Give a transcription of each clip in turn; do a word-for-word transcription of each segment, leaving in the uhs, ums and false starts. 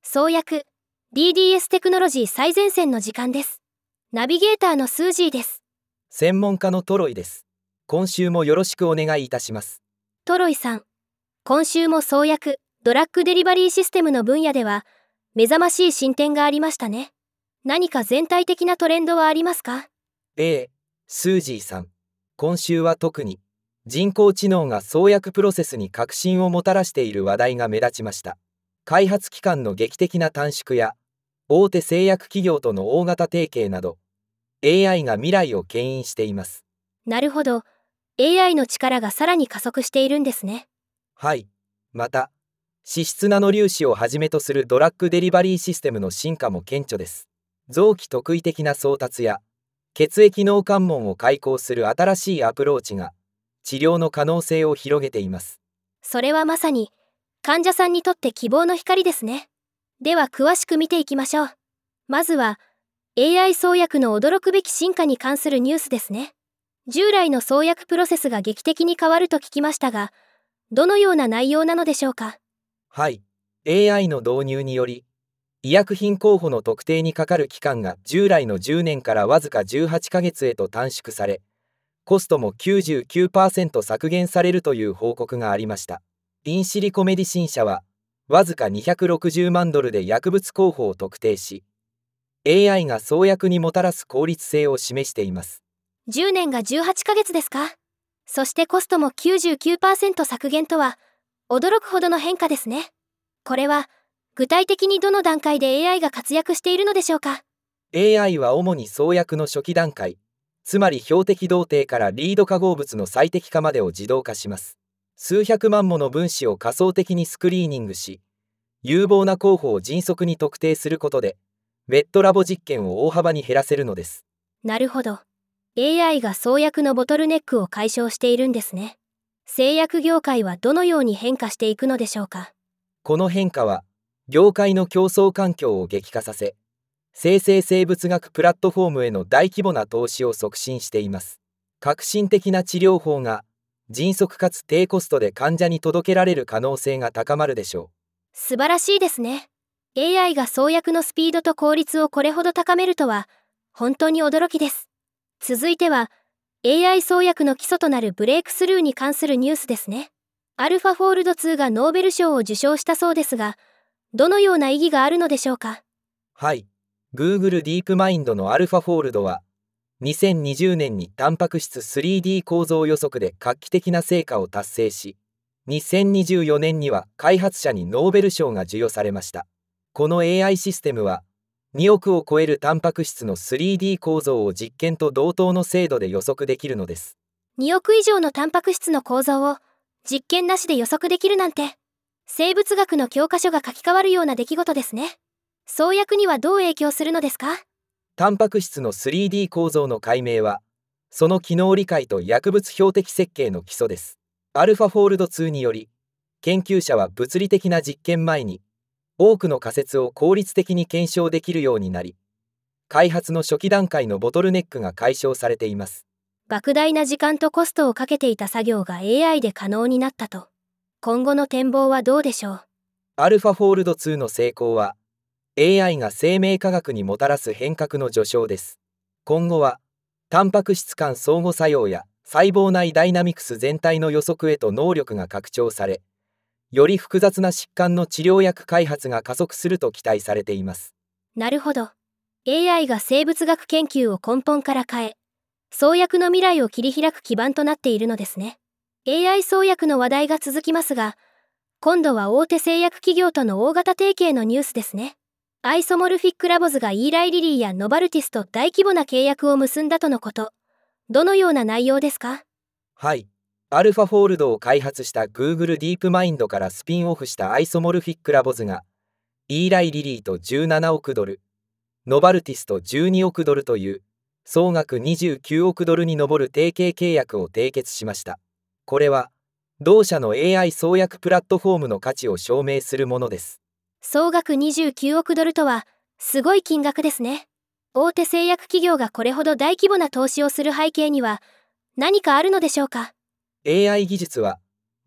創薬 ディーディーエス テクノロジー最前線の時間です。ナビゲーターのスージーです。 専門家のトロイです。今週もよろしくお願いいたします。 トロイさん、今週も創薬ドラッグデリバリーシステムの分野では目覚ましい進展がありましたね。何か全体的なトレンドはありますか？ ええ、スージーさん、今週は特に人工知能が創薬プロセスに革新をもたらしている話題が目立ちました。開発期間の劇的な短縮や大手製薬企業との大型提携など エーアイ が未来を牽引しています。 なるほど、 エーアイ の力がさらに加速しているんですね。 はい。また脂質ナノ粒子をはじめとするドラッグデリバリーシステムの進化も顕著です。臓器特異的な送達や血液脳関門を開口する新しいアプローチが治療の可能性を広げています。 それはまさに患者さんにとって希望の光ですね。では詳しく見ていきましょう。まずは エーアイ 創薬の驚くべき進化に関するニュースですね。従来の創薬プロセスが劇的に変わると聞きましたが、どのような内容なのでしょうか？ はい。エーアイ の導入により医薬品候補の特定にかかる期間が従来のじゅうねんからわずかじゅうはちかげつへと短縮され、コストも きゅうじゅうきゅうパーセント 削減されるという報告がありました。インシリコメディシン社はわずかにひゃくろくじゅうまんドルで薬物候補を特定し、エーアイ が創薬にもたらす効率性を示しています。 じゅうねんがじゅうはちかげつですか？そしてコストも きゅうじゅうきゅうパーセント 削減とは驚くほどの変化ですね。これは具体的にどの段階で エーアイ が活躍しているのでしょうか？ エーアイ は主に創薬の初期段階、つまり標的同定からリード化合物の最適化までを自動化します。数百万もの分子を仮想的にスクリーニングし、有望な候補を迅速に特定することで、ウェットラボ実験を大幅に減らせるのです。 なるほど。エーアイ が創薬のボトルネックを解消しているんですね。製薬業界はどのように変化していくのでしょうか？ この変化は、業界の競争環境を激化させ、生成生物学プラットフォームへの大規模な投資を促進しています。革新的な治療法が迅速かつ低コストで患者に届けられる可能性が高まるでしょう。 素晴らしいですね。エーアイ が創薬のスピードと効率をこれほど高めるとは本当に驚きです。続いては エーアイ 創薬の基礎となるブレイクスルーに関するニュースですね。アルファフォールドツーがノーベル賞を受賞したそうですが、どのような意義があるのでしょうか？ はい。Google ディープマインドのアルファフォールドは、にせんにじゅうねんにタンパク質 スリーディー 構造予測で画期的な成果を達成し、にせんにじゅうよねんには開発者にノーベル賞が授与されました。この エーアイ システムは、におくを超えるタンパク質の スリーディー 構造を実験と同等の精度で予測できるのです。 におく以上のタンパク質の構造を実験なしで予測できるなんて、生物学の教科書が書き換わるような出来事ですね。創薬にはどう影響するのですか？ タンパク質の スリーディー 構造の解明は、その機能理解と薬物標的設計の基礎です。アルファフォールドツーにより、研究者は物理的な実験前に、多くの仮説を効率的に検証できるようになり、開発の初期段階のボトルネックが解消されています。 莫大な時間とコストをかけていた作業が エーアイ で可能になったと。今後の展望はどうでしょう？ アルファフォールドツーの成功は、エーアイ が生命科学にもたらす変革の序章です。今後は、タンパク質間相互作用や細胞内ダイナミクス全体の予測へと能力が拡張され、より複雑な疾患の治療薬開発が加速すると期待されています。 なるほど。エーアイ が生物学研究を根本から変え、創薬の未来を切り開く基盤となっているのですね。エーアイ 創薬の話題が続きますが、今度は大手製薬企業との大型提携のニュースですね。アイソモルフィックラボズがイーライリリーやノバルティスと大規模な契約を結んだとのこと。どのような内容ですか？ はい。アルファフォールドを開発した Google ディープマインドからスピンオフしたアイソモルフィックラボズが、イーライリリーとじゅうななおくドル、ノバルティスとじゅうにおくドルという、総額にじゅうきゅうおくドルに上る提携契約を締結しました。これは、同社の エーアイ 創薬プラットフォームの価値を証明するものです。 総額にじゅうきゅうおくドルとは、すごい金額ですね。大手製薬企業がこれほど大規模な投資をする背景には、何かあるのでしょうか？ エーアイ 技術は、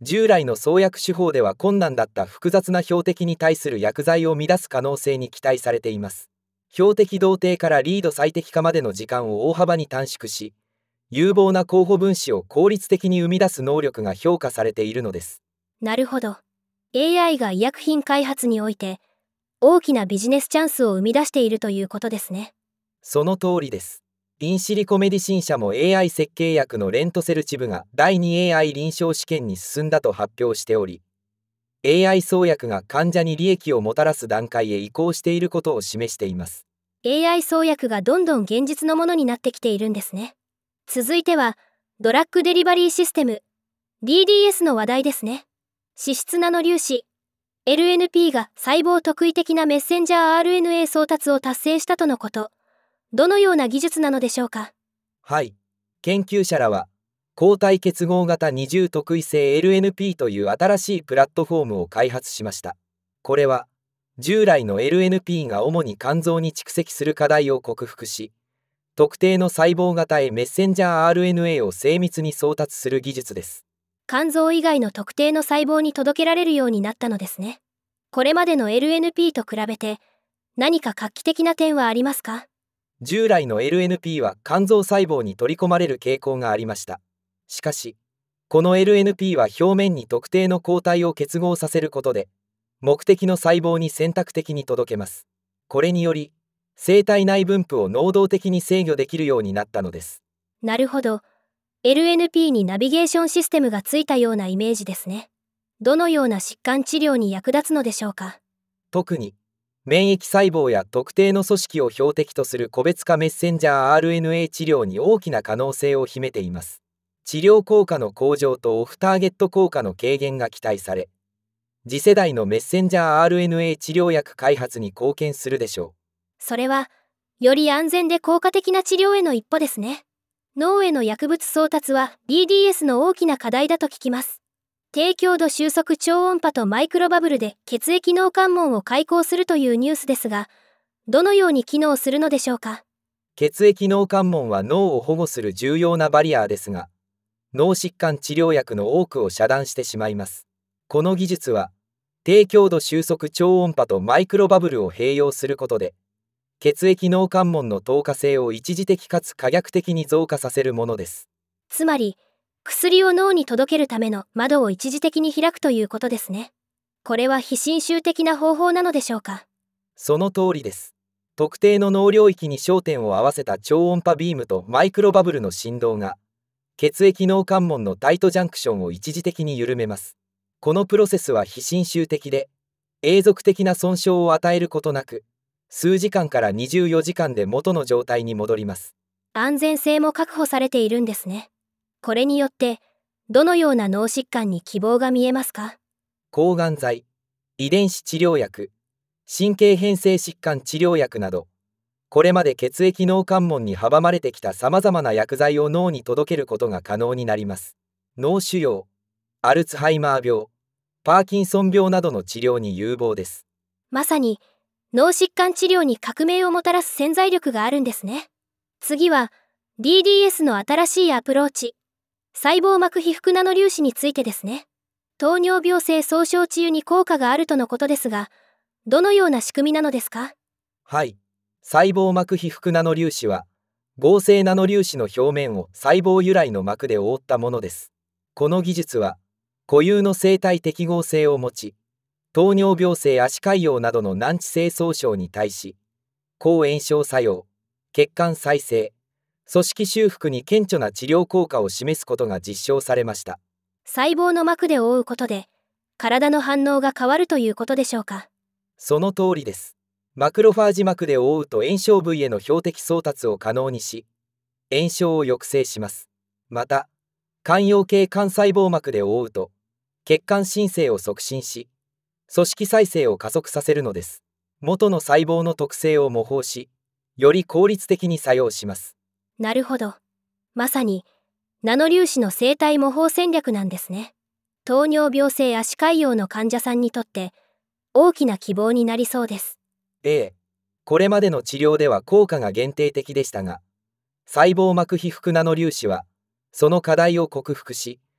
従来の創薬手法では困難だった複雑な標的に対する薬剤を乱す可能性に期待されています。標的同定からリード最適化までの時間を大幅に短縮し、有望な候補分子を効率的に生み出す能力が評価されているのです。 なるほど。エーアイ が医薬品開発において、大きなビジネスチャンスを生み出しているということですね。 その通りです。インシリコメディシン社も エーアイ 設計薬のレントセルチブがだいに エーアイ 臨床試験に進んだと発表しており、エーアイ 創薬が患者に利益をもたらす段階へ移行していることを示しています。 エーアイ 創薬がどんどん現実のものになってきているんですね。続いては、ドラッグデリバリーシステム、ディーディーエス の話題ですね。脂質ナノ粒子、エルエヌピー が細胞特異的なメッセンジャー アールエヌエー 送達を達成したとのこと。どのような技術なのでしょうか。 はい。研究者らは、抗体結合型二重特異性 エルエヌピー という新しいプラットフォームを開発しました。これは、従来の エルエヌピー が主に肝臓に蓄積する課題を克服し、特定の細胞型へメッセンジャー アールエヌエー を精密に送達する技術です。 肝臓以外の特定の細胞に届けられるようになったのですね。これまでの エルエヌピー と比べて、何か画期的な点はありますか？ 従来の エルエヌピー は肝臓細胞に取り込まれる傾向がありました。しかし、この エルエヌピー は表面に特定の抗体を結合させることで、目的の細胞に選択的に届けます。これにより、生体内分布を能動的に制御できるようになったのです。 なるほど。エルエヌピー にナビゲーションシステムがついたようなイメージですね。どのような疾患治療に役立つのでしょうか？ 特に、免疫細胞や特定の組織を標的とする個別化メッセンジャー アールエヌエー 治療に大きな可能性を秘めています。治療効果の向上とオフターゲット効果の軽減が期待され、次世代のメッセンジャー アールエヌエー 治療薬開発に貢献するでしょう。 それは、より安全で効果的な治療への一歩ですね。脳への薬物送達は ディーディーエス の大きな課題だと聞きます。低強度収束超音波とマイクロバブルで血液脳関門を開口するというニュースですが、どのように機能するのでしょうか？ 血液脳関門は脳を保護する重要なバリアーですが、脳疾患治療薬の多くを遮断してしまいます。この技術は、低強度収束超音波とマイクロバブルを併用することで、血液脳関門の透過性を一時的かつ可逆的に増加させるものです。 つまり、薬を脳に届けるための窓を一時的に開くということですね。これは非侵襲的な方法なのでしょうか？ その通りです。特定の脳領域に焦点を合わせた超音波ビームとマイクロバブルの振動が、血液脳関門のタイトジャンクションを一時的に緩めます。このプロセスは非侵襲的で、永続的な損傷を与えることなく、数時間からにじゅうよじかんで元の状態に戻ります。 安全性も確保されているんですね。これによって、どのような脳疾患に希望が見えますか？ 抗がん剤、遺伝子治療薬、神経変性疾患治療薬など、これまで血液脳関門に阻まれてきたさまざまな薬剤を脳に届けることが可能になります。脳腫瘍、アルツハイマー病、パーキンソン病などの治療に有望です。 まさに、脳疾患治療に革命をもたらす潜在力があるんですね。次は、ディーディーエス の新しいアプローチ、細胞膜被覆ナノ粒子についてですね。糖尿病性総症治癒に効果があるとのことですが、どのような仕組みなのですか？ はい。細胞膜被覆ナノ粒子は、合成ナノ粒子の表面を細胞由来の膜で覆ったものです。この技術は、固有の生体適合性を持ち、糖尿病性足潰瘍などの難治性綜症に対し、抗炎症作用、血管再生、組織修復に顕著な治療効果を示すことが実証されました。 細胞の膜で覆うことで、体の反応が変わるということでしょうか？ その通りです。マクロファージ膜で覆うと炎症部位への標的送達を可能にし、炎症を抑制します。また、間葉系幹細胞膜で覆うと、血管新生を促進し、組織再生を加速させるのです。元の細胞の特性を模倣し、より効率的に作用します。 なるほど。まさに、ナノ粒子の生体模倣戦略なんですね。糖尿病性足潰瘍の患者さんにとって、大きな希望になりそうです。 ええ、これまでの治療では効果が限定的でしたが、細胞膜被覆ナノ粒子は、その課題を克服し、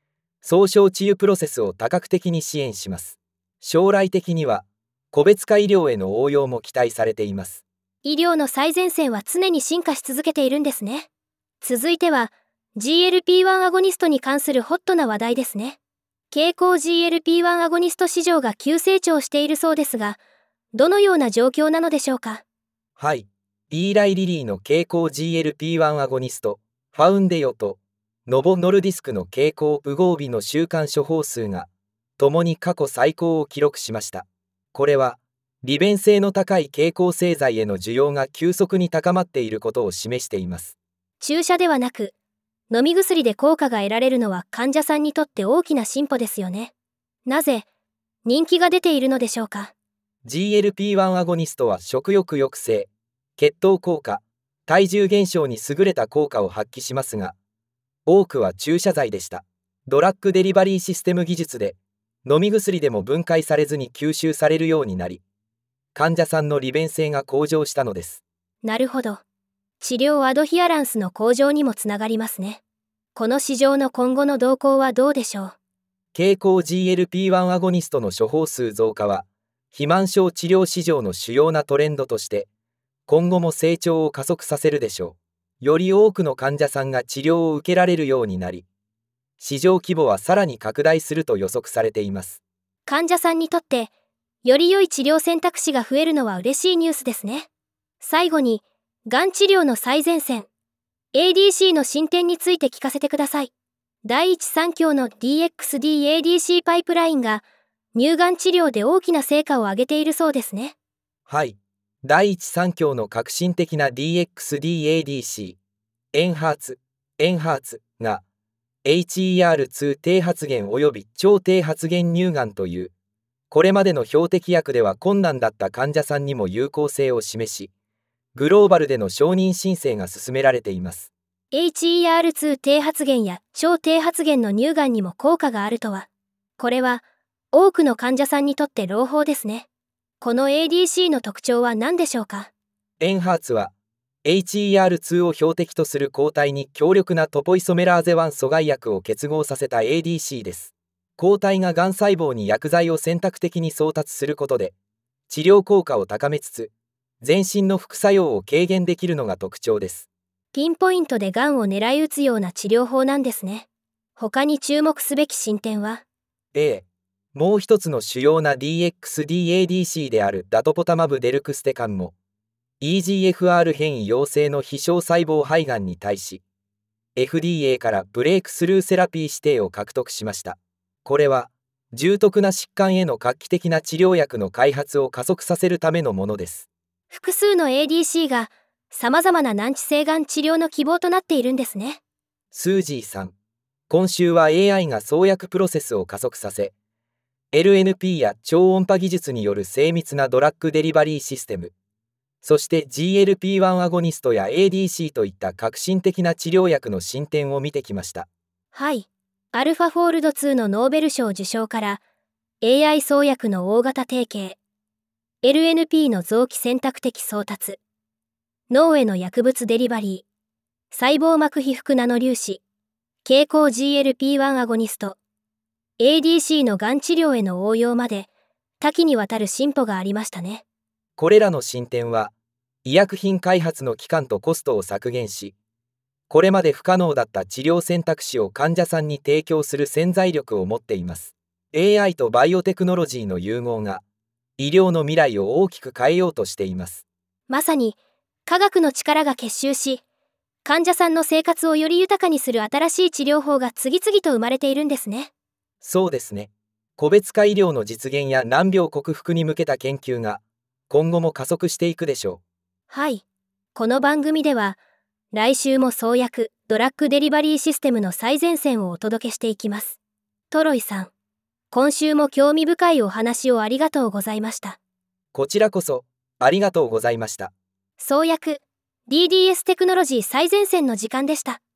総称治癒プロセスを多角的に支援します。将来的には個別化医療への応用も期待されています。 医療の最前線は常に進化し続けているんですね。続いては ジーエルピーワン アゴニストに関するホットな話題ですね。経口 ジーエルピーワン アゴニスト市場が急成長しているそうですが、どのような状況なのでしょうか。 はい、イーライ・リリーの経口 ジーエルピーワン アゴニストファウンデヨとノボ・ノルディスクの経口ウゴービの週間処方数がともに過去最高を記録しました。これは利便性の高い経口製剤への需要が急速に高まっていることを示しています。 注射ではなく飲み薬で効果が得られるのは患者さんにとって大きな進歩ですよね。なぜ人気が出ているのでしょうか。 ジーエルピーワン アゴニストは食欲抑制、血糖効果、体重減少に優れた効果を発揮しますが、多くは注射剤でした。ドラッグデリバリーシステム技術で飲み薬でも分解されずに吸収されるようになり、患者さんの利便性が向上したのです。 なるほど。治療アドヒアランスの向上にもつながりますね。この市場の今後の動向はどうでしょう。 経口 ジーエルピーワン アゴニストの処方数増加は肥満症治療市場の主要なトレンドとして今後も成長を加速させるでしょう。より多くの患者さんが治療を受けられるようになり、市場規模はさらに拡大すると予測されています。 患者さんにとってより良い治療選択肢が増えるのは嬉しいニュースですね。最後にがん治療の最前線 エーディーシー の進展について聞かせてください。第一三共の ディーエックスディーエーディーシー パイプラインが乳がん治療で大きな成果を上げているそうですね。 はい、第一三共の革新的な ディーエックスディーエーディーシー エンハーツエンハーツが エイチイーアールツー 低発現及び超低発現乳がんというこれまでの標的薬では困難だった患者さんにも有効性を示し、グローバルでの承認申請が進められています。 エイチイーアールツー 低発現や超低発現の乳がんにも効果があるとは、これは多くの患者さんにとって朗報ですね。この エーディーシー の特徴は何でしょうか。 エンハーツは エイチイーアールツー を標的とする抗体に強力なトポイソメラーゼワン阻害薬を結合させた エーディーシー です。抗体ががん細胞に薬剤を選択的に送達することで治療効果を高めつつ全身の副作用を軽減できるのが特徴です。 ピンポイントでがんを狙い撃つような治療法なんですね。他に注目すべき進展は。 A、もう一つの主要な ディーエックスディーエーディーシー であるダトポタマブデルクステカンも イージーエフアール 変異陽性の非小細胞肺がんに対し エフディーエー からブレイクスルーセラピー指定を獲得しました。これは重篤な疾患への画期的な治療薬の開発を加速させるためのものです。 複数の エーディーシー が様々な難治性がん治療の希望となっているんですね。 スージーさん、今週は エーアイ が創薬プロセスを加速させ エルエヌピー や超音波技術による精密なドラッグデリバリーシステム、そして ジーエルピーワン アゴニストや エーディーシー といった革新的な治療薬の進展を見てきました。 はい、アルファフォールドツーのノーベル賞受賞から エーアイ 創薬の大型提携、エルエヌピー の臓器選択的送達、脳への薬物デリバリー、細胞膜被覆ナノ粒子、経口 ジーエルピーワン アゴニスト、エーディーシー のがん治療への応用まで多岐にわたる進歩がありましたね。 これらの進展は医薬品開発の期間とコストを削減し、これまで不可能だった治療選択肢を患者さんに提供する潜在力を持っています。エーアイ とバイオテクノロジーの融合が医療の未来を大きく変えようとしています。 まさに科学の力が結集し、患者さんの生活をより豊かにする新しい治療法が次々と生まれているんですね。 そうですね。個別化医療の実現や難病克服に向けた研究が今後も加速していくでしょう。 はい。この番組では来週も創薬ドラッグデリバリーシステムの最前線をお届けしていきます。トロイさん、今週も興味深いお話をありがとうございました。 こちらこそありがとうございました。 創薬 ディーディーエス テクノロジー最前線の時間でした。